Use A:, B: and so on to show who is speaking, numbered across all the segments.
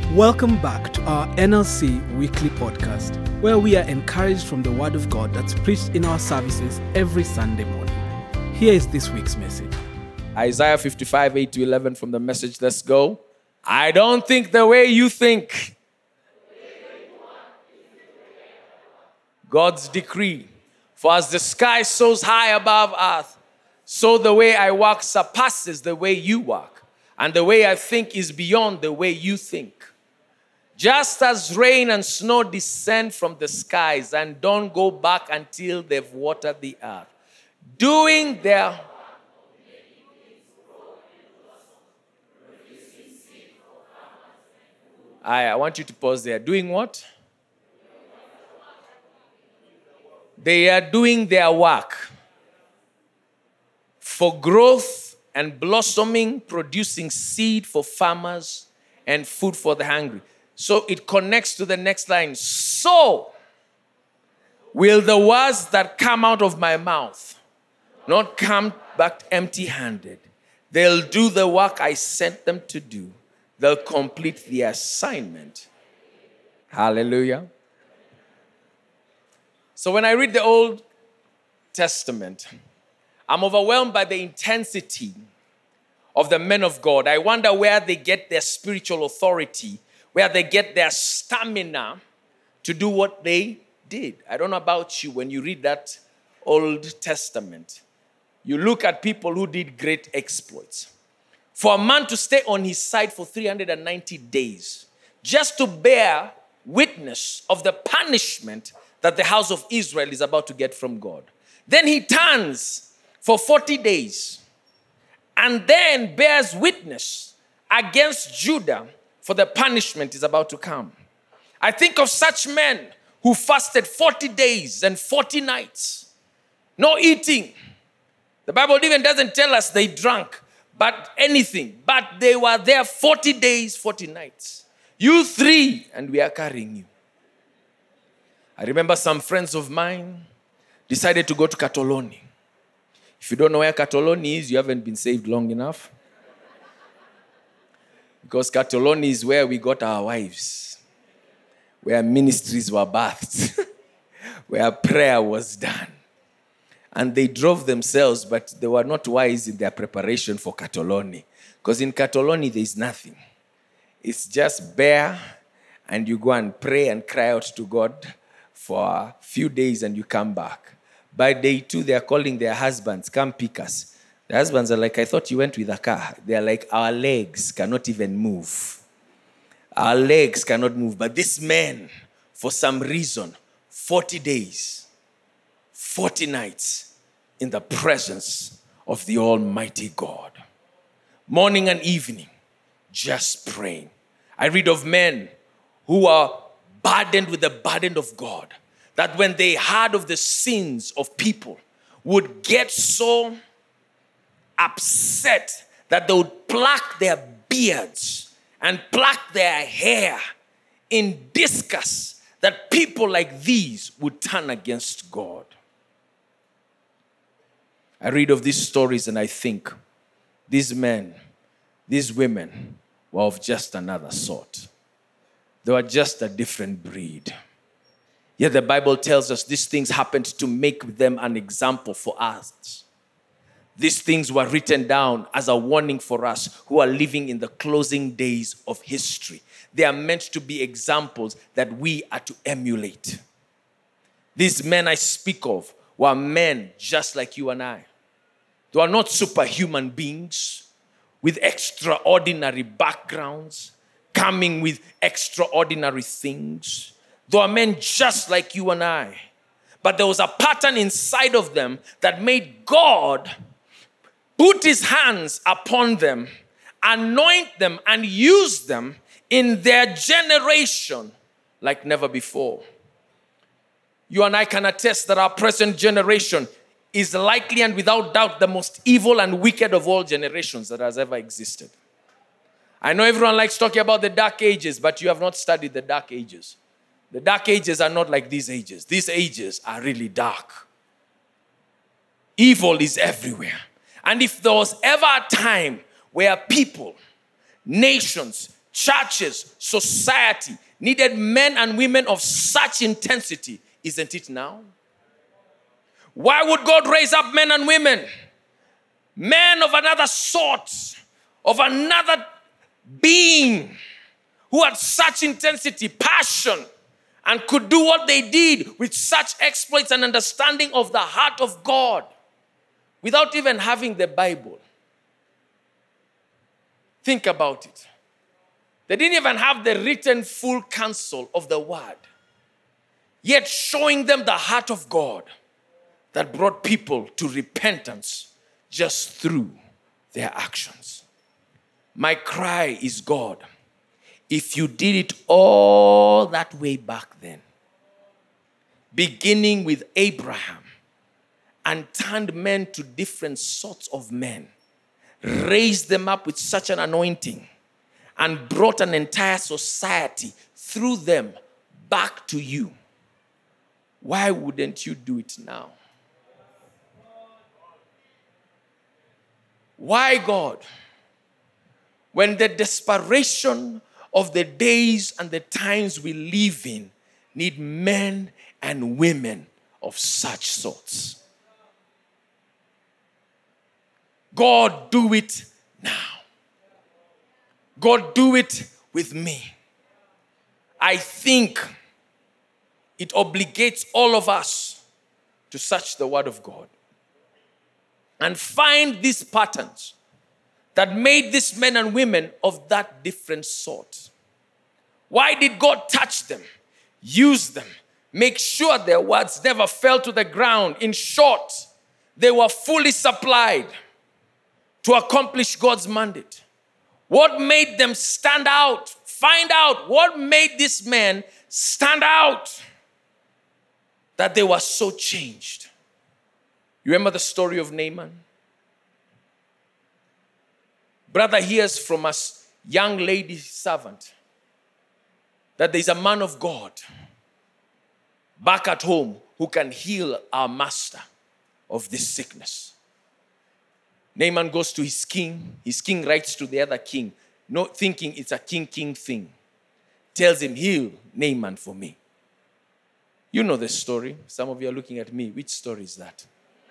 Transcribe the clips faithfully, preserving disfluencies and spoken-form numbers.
A: Welcome back to our N L C weekly podcast, where we are encouraged from the Word of God that's preached in our services every Sunday morning. Here is this week's message.
B: Isaiah fifty-five, eight to eleven from the Message. Let's go. I don't think the way you think. God's decree. For as the sky soars high above earth, so the way I walk surpasses the way you walk, and the way I think is beyond the way you think. Just as rain and snow descend from the skies and don't go back until they've watered the earth, doing their I, I want you to pause there. Doing what? They are doing their work for growth and blossoming, producing seed for farmers and food for the hungry. So it connects to the next line. So will the words that come out of my mouth not come back empty-handed. They'll do the work I sent them to do. They'll complete the assignment. Hallelujah. So when I read the Old Testament, I'm overwhelmed by the intensity of the men of God. I wonder where they get their spiritual authority, where they get their stamina to do what they did. I don't know about you, when you read that Old Testament, you look at people who did great exploits. For a man to stay on his side for three hundred ninety days, just to bear witness of the punishment that the house of Israel is about to get from God. Then he turns for forty days and then bears witness against Judah for the punishment is about to come. I think of such men who fasted forty days and forty nights. No eating. The Bible even doesn't tell us they drank, but anything. But they were there forty days, forty nights. You three, and we are carrying you. I remember some friends of mine decided to go to Katoloni. If you don't know where Katoloni is, you haven't been saved long enough. Because Katoloni is where we got our wives, where ministries were birthed, where prayer was done. And they drove themselves, but they were not wise in their preparation for Katoloni. Because in Katoloni, there is nothing. It's just bare, and you go and pray and cry out to God for a few days, and you come back. By day two, they are calling their husbands, come pick us. The husbands are like, I thought you went with a car. They are like, our legs cannot even move. Our legs cannot move. But this man, for some reason, forty days, forty nights in the presence of the Almighty God. Morning and evening, just praying. I read of men who are burdened with the burden of God, that when they heard of the sins of people, would get so upset that they would pluck their beards and pluck their hair in disgust that people like these would turn against God. I read of these stories and I think these men, these women were of just another sort. They were just a different breed. Yet the Bible tells us these things happened to make them an example for us. These things were written down as a warning for us who are living in the closing days of history. They are meant to be examples that we are to emulate. These men I speak of were men just like you and I. They are not superhuman beings with extraordinary backgrounds, coming with extraordinary things. They are men just like you and I. But there was a pattern inside of them that made God put his hands upon them, anoint them, and use them in their generation like never before. You and I can attest that our present generation is likely and without doubt the most evil and wicked of all generations that has ever existed. I know everyone likes talking about the dark ages, but you have not studied the dark ages. The dark ages are not like these ages. These ages are really dark. Evil is everywhere. And if there was ever a time where people, nations, churches, society needed men and women of such intensity, isn't it now? Why would God raise up men and women? Men of another sort, of another being, who had such intensity, passion, and could do what they did with such exploits and understanding of the heart of God without even having the Bible. Think about it. They didn't even have the written full counsel of the word, yet showing them the heart of God that brought people to repentance just through their actions. My cry is, God, if you did it all that way back then, beginning with Abraham, and turned men to different sorts of men, raised them up with such an anointing, and brought an entire society through them back to you, why wouldn't you do it now? Why, God, when the desperation of the days and the times we live in need men and women of such sorts? God, do it now. God, do it with me. I think it obligates all of us to search the Word of God and find these patterns that made these men and women of that different sort. Why did God touch them, use them, make sure their words never fell to the ground? In short, they were fully supplied to accomplish God's mandate. What made them stand out? Find out what made this man stand out, that they were so changed. You remember the story of Naaman? Brother hears from a young lady servant that there's a man of God back at home who can heal our master of this sickness. Naaman goes to his king. His king writes to the other king, not thinking it's a king-king thing. Tells him, heal Naaman for me. You know the story. Some of you are looking at me. Which story is that?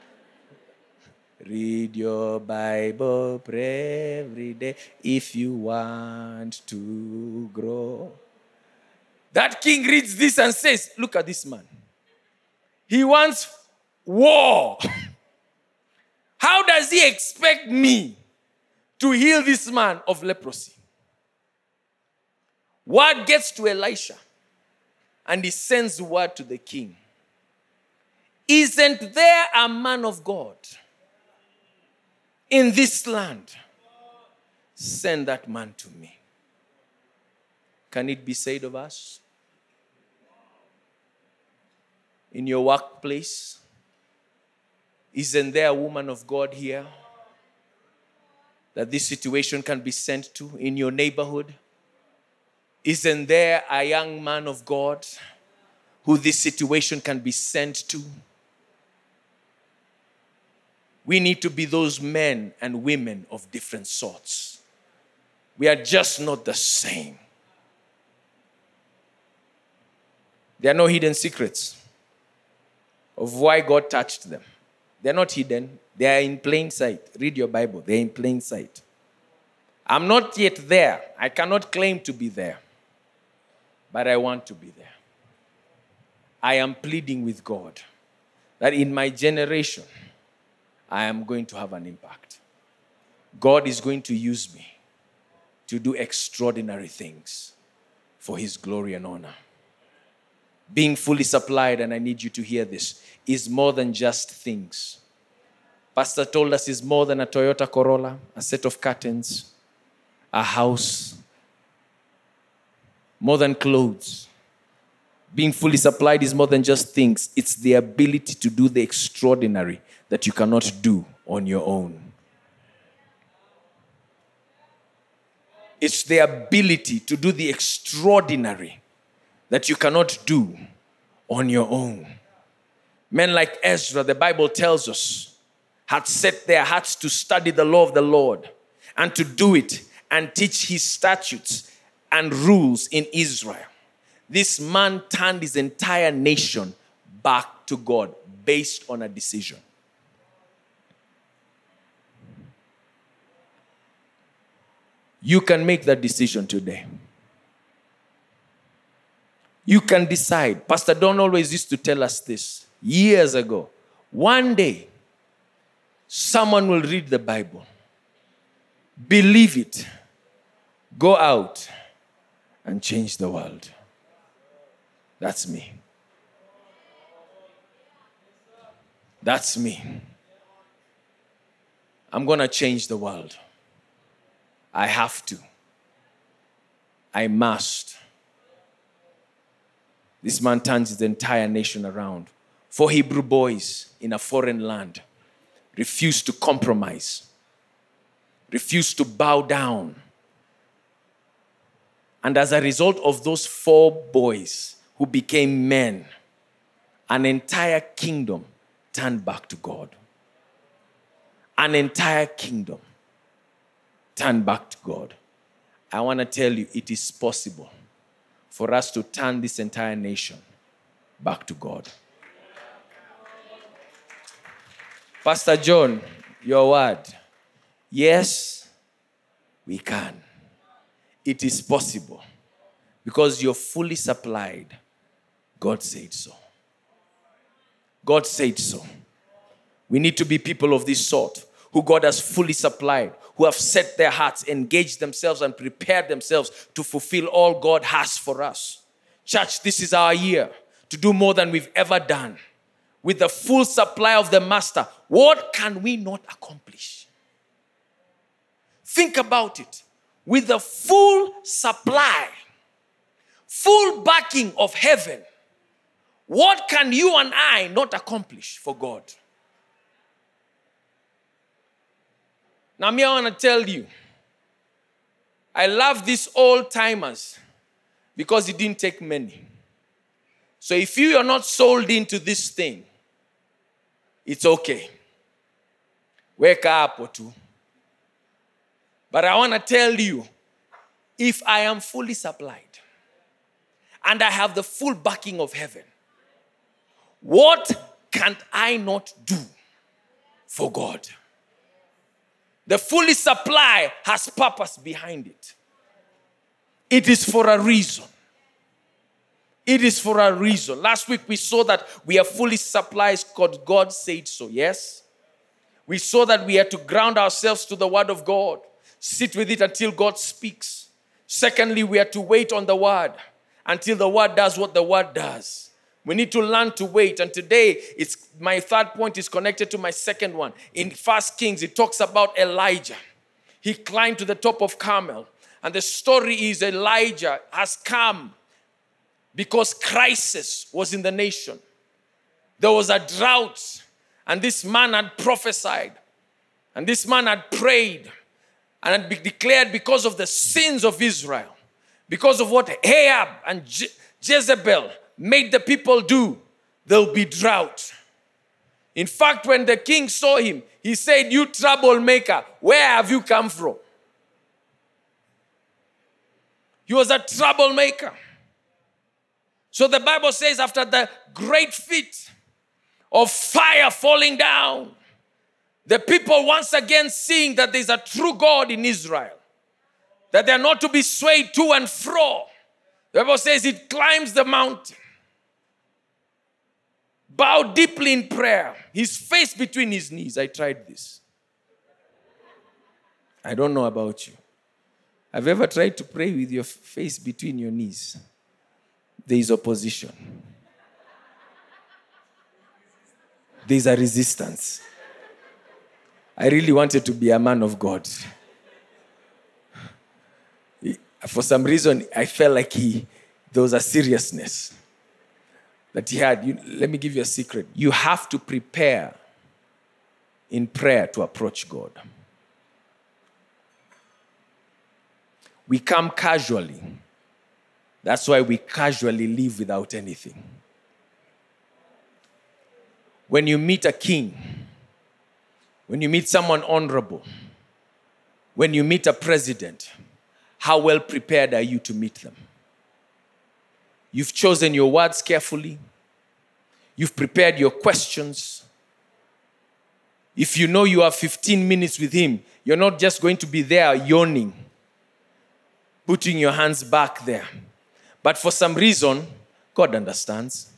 B: Read your Bible, pray every day if you want to grow. That king reads this and says, look at this man. He wants war. How does he expect me to heal this man of leprosy? Word gets to Elisha, and he sends word to the king. Isn't there a man of God in this land? Send that man to me. Can it be said of us? In your workplace, isn't there a woman of God here that this situation can be sent to? In your neighborhood, isn't there a young man of God who this situation can be sent to? We need to be those men and women of different sorts. We are just not the same. There are no hidden secrets of why God touched them. They're not hidden. They are in plain sight. Read your Bible. They're in plain sight. I'm not yet there. I cannot claim to be there. But I want to be there. I am pleading with God that in my generation, I am going to have an impact. God is going to use me to do extraordinary things for His glory and honor. Being fully supplied, and I need you to hear this, is more than just things. Pastor told us it's more than a Toyota Corolla, a set of curtains, a house, more than clothes. Being fully supplied is more than just things. It's the ability to do the extraordinary that you cannot do on your own. It's the ability to do the extraordinary that you cannot do on your own. Men like Ezra, the Bible tells us, had set their hearts to study the law of the Lord and to do it and teach His statutes and rules in Israel. This man turned his entire nation back to God based on a decision. You can make that decision today. You can decide. Pastor Don always used to tell us this years ago. One day, someone will read the Bible, believe it, go out and change the world. That's me. That's me. I'm going to change the world. I have to. I must. This man turns his entire nation around. Four Hebrew boys in a foreign land refused to compromise, refused to bow down. And as a result of those four boys who became men, an entire kingdom turned back to God. An entire kingdom turned back to God. I want to tell you, it is possible for us to turn this entire nation back to God. Pastor John, your word. Yes, we can. It is possible. Because you're fully supplied. God said so. God said so. We need to be people of this sort, who God has fully supplied, who have set their hearts, engaged themselves, and prepared themselves to fulfill all God has for us. Church, this is our year to do more than we've ever done. With the full supply of the Master, what can we not accomplish? Think about it. With the full supply, full backing of heaven, what can you and I not accomplish for God? Now, me, I want to tell you, I love these old timers because it didn't take many. So if you are not sold into this thing, it's okay. Wake up or two. But I want to tell you, if I am fully supplied and I have the full backing of heaven, what can't I not do for God? The fully supply has purpose behind it. It is for a reason. It is for a reason. Last week we saw that we are fully supplied because God said so, yes? We saw that we had to ground ourselves to the word of God. Sit with it until God speaks. Secondly, we had to wait on the word until the word does what the word does. We need to learn to wait. And today, it's my third point is connected to my second one. In First Kings, it talks about Elijah. He climbed to the top of Carmel. And the story is Elijah has come because crisis was in the nation. There was a drought. And this man had prophesied. And this man had prayed. And had declared because of the sins of Israel. Because of what Ahab and Je- Jezebel made the people do, there'll be drought. In fact, when the king saw him, he said, "You troublemaker, where have you come from?" He was a troublemaker. So the Bible says after the great feat of fire falling down, the people once again seeing that there's a true God in Israel, that they're not to be swayed to and fro. The Bible says it climbs the mountain, bowed deeply in prayer, his face between his knees. I tried this. I don't know about you. Have you ever tried to pray with your face between your knees? There is opposition. There is a resistance. I really wanted to be a man of God. For some reason, I felt like he, there was a seriousness that he had. You, let me give you a secret. You have to prepare in prayer to approach God. We come casually. That's why we casually live without anything. When you meet a king, when you meet someone honorable, when you meet a president, how well prepared are you to meet them? You've chosen your words carefully. You've prepared your questions. If you know you have fifteen minutes with him, you're not just going to be there yawning, putting your hands back there. But for some reason, God understands.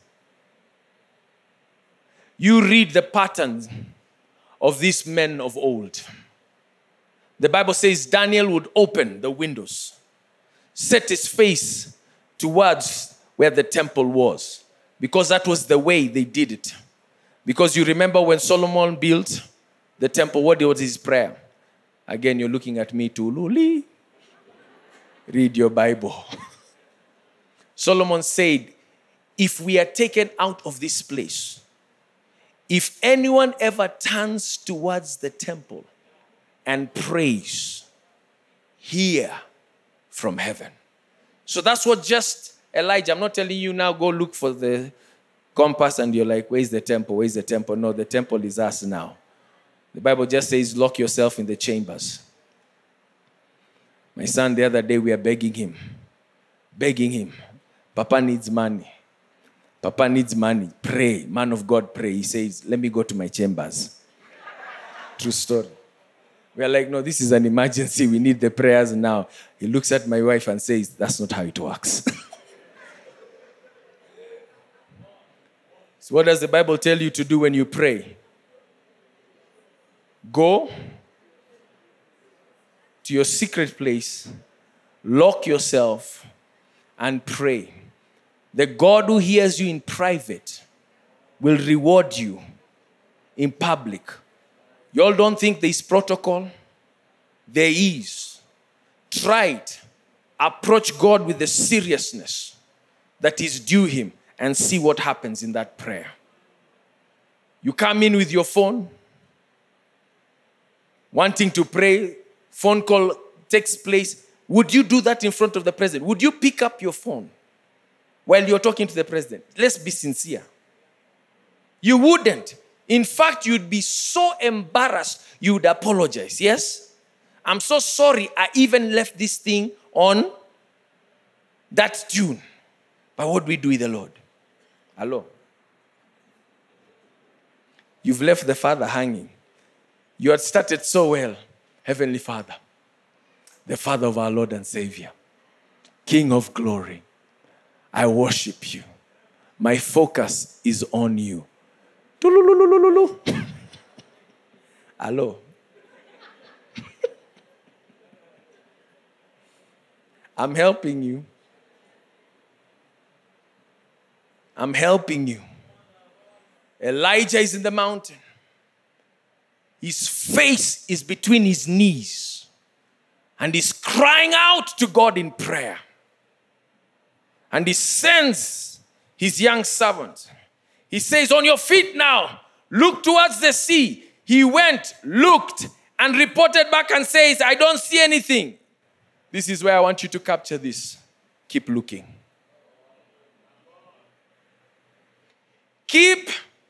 B: You read the patterns of these men of old. The Bible says Daniel would open the windows, set his face towards where the temple was, because that was the way they did it. Because you remember when Solomon built the temple, what was his prayer? Again, you're looking at me too, Luli. Read your Bible. Solomon said, if we are taken out of this place, if anyone ever turns towards the temple and prays, hear from heaven. So that's what just Elijah, I'm not telling you now go look for the compass and you're like, where's the temple? Where's the temple? No, the temple is us now. The Bible just says, lock yourself in the chambers. My son, the other day, we are begging him. Begging him. Papa needs money. Papa needs money. Pray. Man of God, pray. He says, let me go to my chambers. True story. We are like, no, this is an emergency. We need the prayers now. He looks at my wife and says, that's not how it works. So what does the Bible tell you to do when you pray? Go to your secret place, lock yourself, and pray. The God who hears you in private will reward you in public. You all don't think there is protocol? There is. Try it. Approach God with the seriousness that is due him and see what happens in that prayer. You come in with your phone, wanting to pray, phone call takes place. Would you do that in front of the president? Would you pick up your phone while you're talking to the president? Let's be sincere. You wouldn't. In fact, you'd be so embarrassed, you would apologize. Yes? I'm so sorry I even left this thing on that tune. But what do we do with the Lord? Hello? You've left the Father hanging. You had started so well. Heavenly Father, the Father of our Lord and Savior, King of glory, I worship you. My focus is on you. Hello? I'm helping you. I'm helping you. Elijah is in the mountain. His face is between his knees. And he's crying out to God in prayer. And he sends his young servant. He says, on your feet now, look towards the sea. He went, looked, and reported back and says, I don't see anything. This is where I want you to capture this. Keep looking. Keep.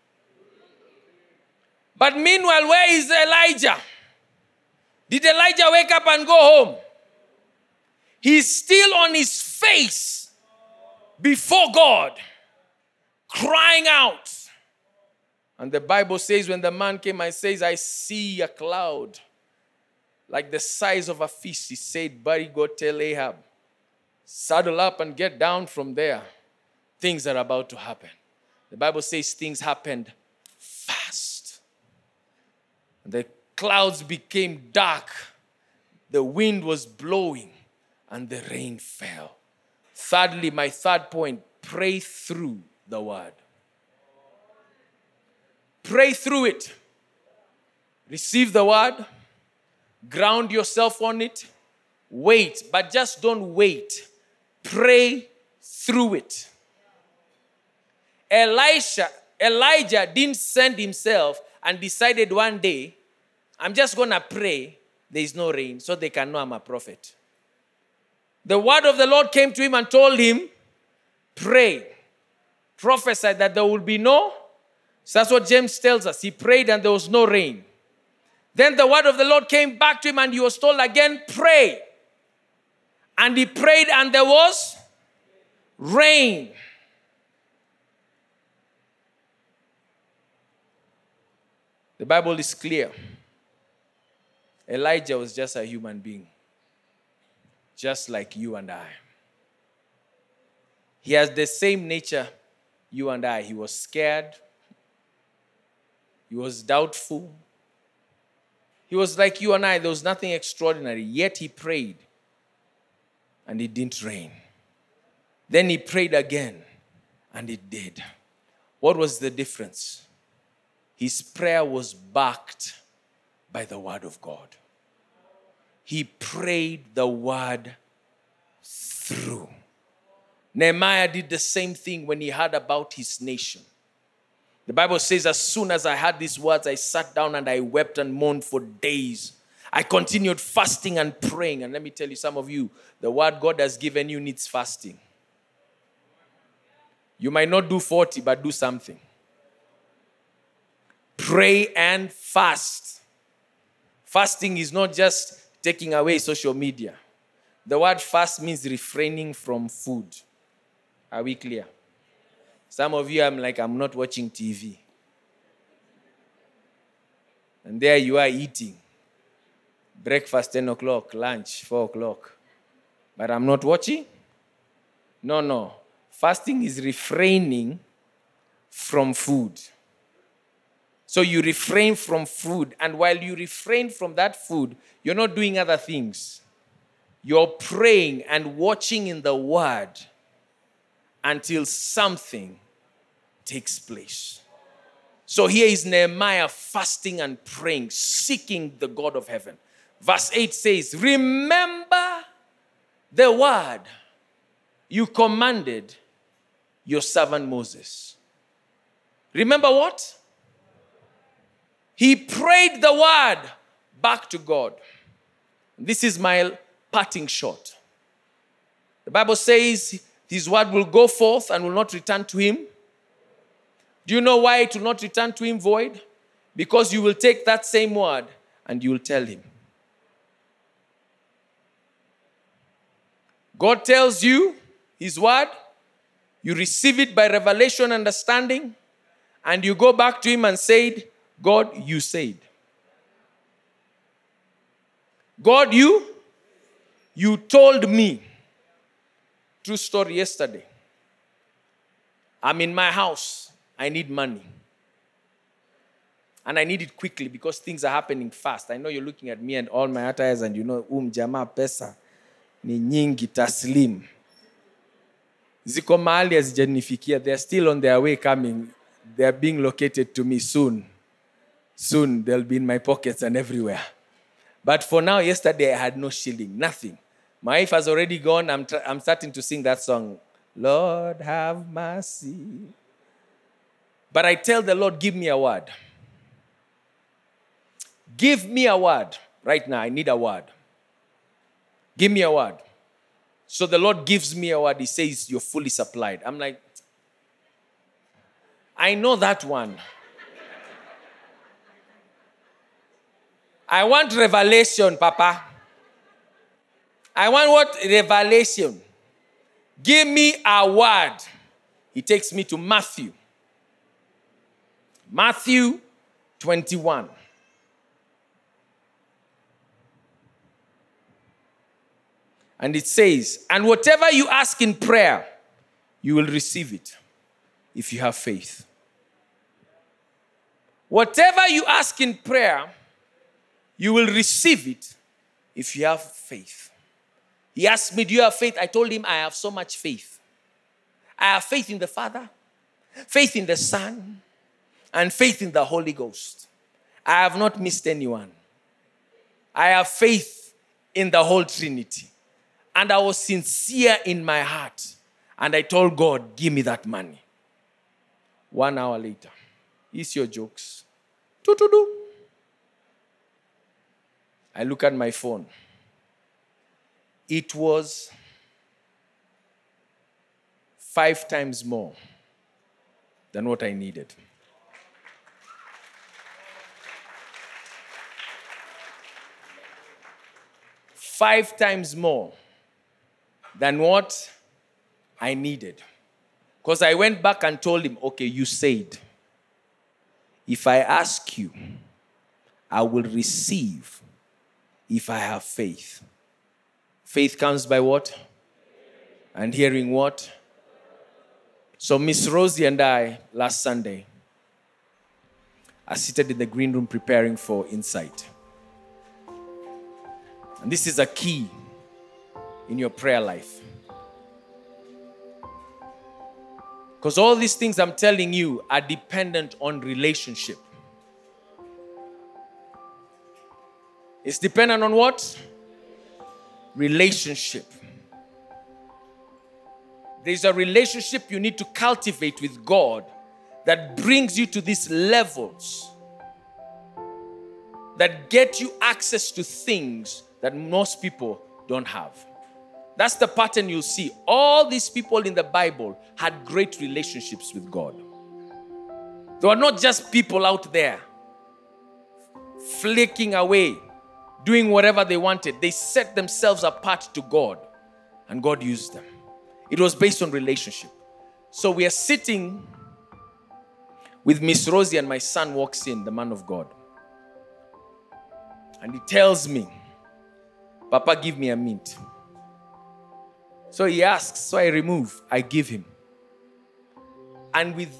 B: But meanwhile, where is Elijah? Did Elijah wake up and go home? He's still on his face before God, crying out. And the Bible says when the man came and says, I see a cloud like the size of a fist. He said, buddy, go tell Ahab, saddle up and get down from there. Things are about to happen. The Bible says things happened fast. The clouds became dark. The wind was blowing and the rain fell. Thirdly, my third point, pray through the word. Pray through it. Receive the word. Ground yourself on it. Wait, but just don't wait. Pray through it. Elisha, Elijah didn't send himself and decided one day, I'm just going to pray there is no rain so they can know I'm a prophet. The word of the Lord came to him and told him, pray. Prophesy that there will be no. So that's what James tells us. He prayed and there was no rain. Then the word of the Lord came back to him and he was told again, pray. And he prayed, and there was rain. The Bible is clear. Elijah was just a human being, just like you and I. He has the same nature you and I. He was scared. He was doubtful. He was like you and I. There was nothing extraordinary. Yet he prayed, and it didn't rain. Then he prayed again, and it did. What was the difference? His prayer was backed by the word of God. He prayed the word through. Nehemiah did the same thing when he heard about his nation. The Bible says, as soon as I heard these words, I sat down and I wept and mourned for days. I continued fasting and praying. And let me tell you, some of you, the word God has given you needs fasting. You might not do forty, but do something. Pray and fast. Fasting is not just taking away social media. The word fast means refraining from food. Are we clear? Some of you, I'm like, I'm not watching T V. And there you are eating. Breakfast ten o'clock, lunch four o'clock. But I'm not watching? No, no. Fasting is refraining from food. So you refrain from food. And while you refrain from that food, you're not doing other things. You're praying and watching in the word until something takes place. So here is Nehemiah fasting and praying, seeking the God of heaven. Verse eight says, remember the word you commanded your servant Moses. Remember what? He prayed the word back to God. This is my parting shot. The Bible says his word will go forth and will not return to him. Do you know why it will not return to him void? Because you will take that same word and you will tell him. God tells you his word, you receive it by revelation, understanding, and you go back to him and say, God, you said. God, you, you told me. True story yesterday. I'm in my house. I need money. And I need it quickly because things are happening fast. I know you're looking at me and all my attires and you know, um jamaa pesa ni nyingi taslim. Ziko mahali hazijanifikia. They're still on their way coming. They're being located to me soon. Soon they'll be in my pockets and everywhere. But for now, yesterday I had no shilling, nothing. My wife has already gone. I'm, tra- I'm starting to sing that song. Lord, have mercy. But I tell the Lord, give me a word. Give me a word. Right now, I need a word. Give me a word. So the Lord gives me a word. He says, you're fully supplied. I'm like, I know that one. I want revelation, Papa. I want what? Revelation. Give me a word. He takes me to Matthew. Matthew twenty-one. And it says, and whatever you ask in prayer, you will receive it if you have faith. Whatever you ask in prayer, you will receive it if you have faith. He asked me, do you have faith? I told him, I have so much faith. I have faith in the Father, faith in the Son, and faith in the Holy Ghost. I have not missed anyone. I have faith in the whole Trinity. And I was sincere in my heart. And I told God, give me that money. One hour later, it's your jokes. Do-do-do. I look at my phone. It was five times more than what I needed. Five times more than what I needed. Because I went back and told him, okay, you said, if I ask you, I will receive if I have faith. Faith comes by what? And hearing what? So Miss Rosie and I, last Sunday, are seated in the green room preparing for Insight. And this is a key in your prayer life. Because all these things I'm telling you are dependent on relationship. It's dependent on what? Relationship. There's a relationship you need to cultivate with God that brings you to these levels that get you access to things that most people don't have. That's the pattern you'll see. All these people in the Bible had great relationships with God. They were not just people out there flicking away, doing whatever they wanted. They set themselves apart to God, and God used them. It was based on relationship. So we are sitting with Miss Rosie, and my son walks in, the man of God. And he tells me, Papa, give me a mint. So he asks, so I remove, I give him. And with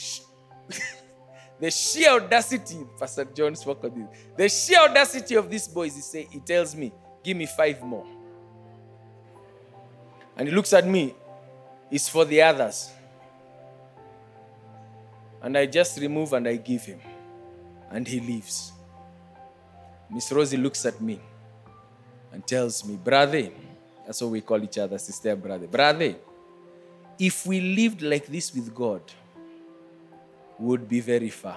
B: the sheer audacity, Pastor John spoke of this, the sheer audacity of this boy is he, say, he tells me, give me five more. And he looks at me, it's for the others. And I just remove and I give him. And he leaves. Miss Rosie looks at me and tells me, brother, that's what we call each other, sister and brother. Brother, if we lived like this with God, we would be very far.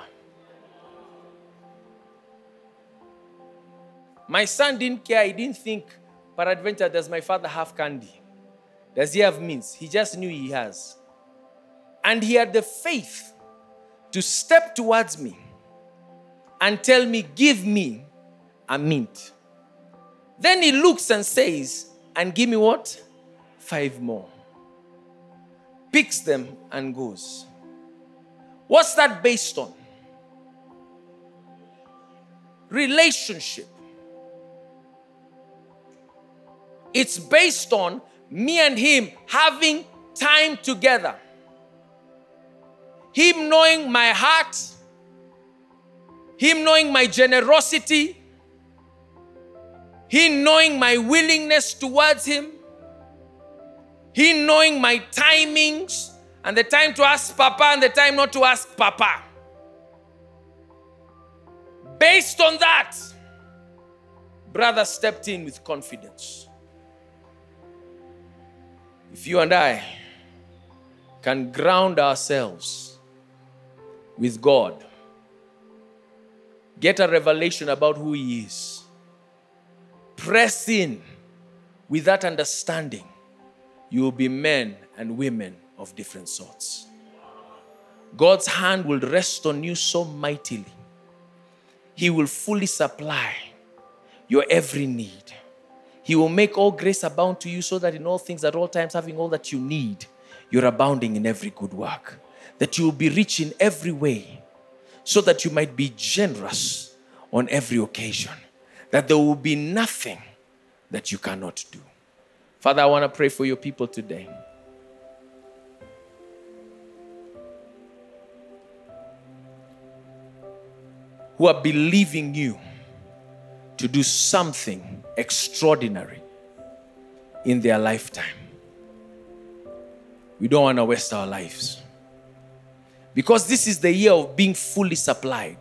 B: My son didn't care. He didn't think, peradventure, does my father have candy? Does he have mints? He just knew he has. And he had the faith to step towards me and tell me, give me a mint. Then he looks and says, and give me what? Five more. Picks them and goes. What's that based on? Relationship. It's based on me and him having time together. Him knowing my heart. Him knowing my generosity. He knowing my willingness towards him. He knowing my timings and the time to ask Papa and the time not to ask Papa. Based on that, brother stepped in with confidence. If you and I can ground ourselves with God, get a revelation about who he is, press in with that understanding, you will be men and women of different sorts. God's hand will rest on you so mightily. He will fully supply your every need. He will make all grace abound to you so that in all things at all times, having all that you need, you're abounding in every good work. That you will be rich in every way so that you might be generous on every occasion. That there will be nothing that you cannot do. Father, I want to pray for your people today. Who are believing you to do something extraordinary in their lifetime. We don't want to waste our lives. Because this is the year of being fully supplied.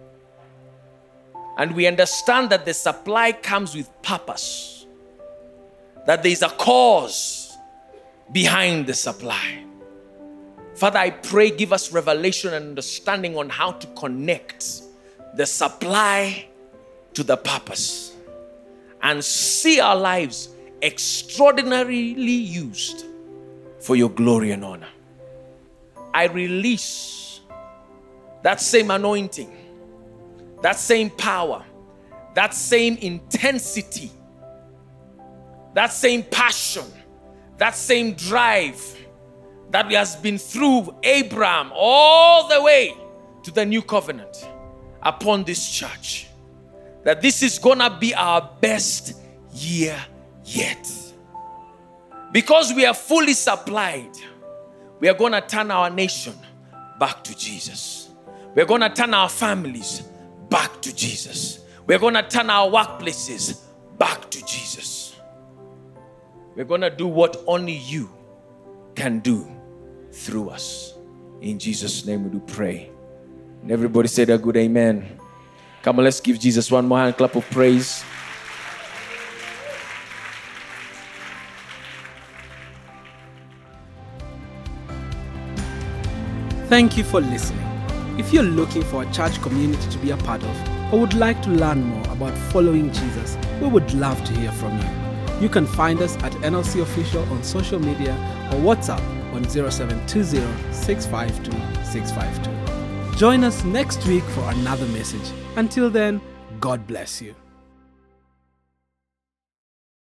B: And we understand that the supply comes with purpose. That there is a cause behind the supply. Father, I pray, give us revelation and understanding on how to connect the supply to the purpose. And see our lives extraordinarily used for your glory and honor. I release that same anointing, that same power, that same intensity, that same passion, that same drive that has been through Abraham all the way to the new covenant upon this church. That this is gonna be our best year yet. Because we are fully supplied, we are gonna turn our nation back to Jesus. We're gonna turn our families back to Jesus. We're gonna turn our workplaces back to Jesus. We're gonna do what only you can do through us. In Jesus' name we do pray. And everybody said a good amen. Come on, let's give Jesus one more hand clap of praise.
A: Thank you for listening. If you're looking for a church community to be a part of or would like to learn more about following Jesus, we would love to hear from you. You can find us at N L C Official on social media or WhatsApp on zero seven two zero, six five two, six five two. Join us next week for another message. Until then, God bless you.